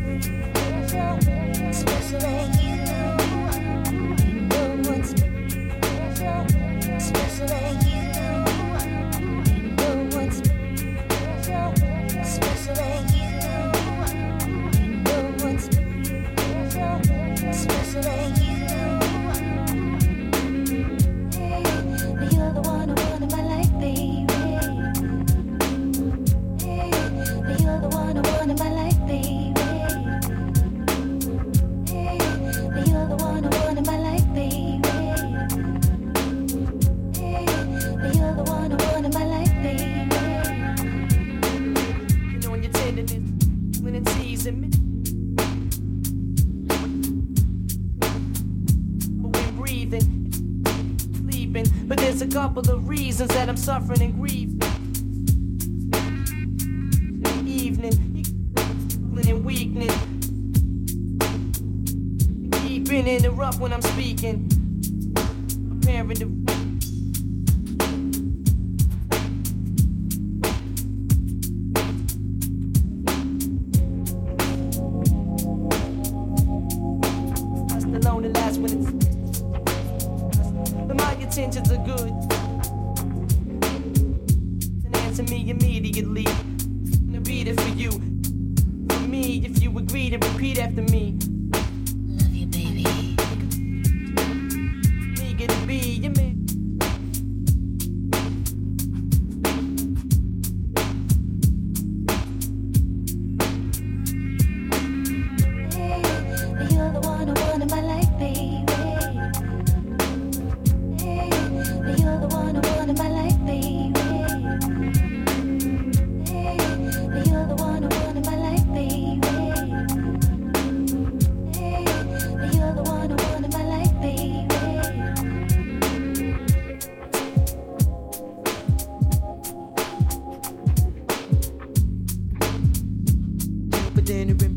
Couple of reasons that I'm suffering and grieving. Evening, and weakening. Keeping interrupt when I'm speaking. Preparing to. That's the lonely last when it's. But my intentions are good. To me immediately. I'll beat it for you. For me, if you agree to repeat after me. Love you, baby. Eager to be your man. Hey, you're the one I want in my life, baby. Hey, you're the one I want in my life, baby. You're the one I want in my life, baby. Hey, you're the one I want in my life, baby. But then it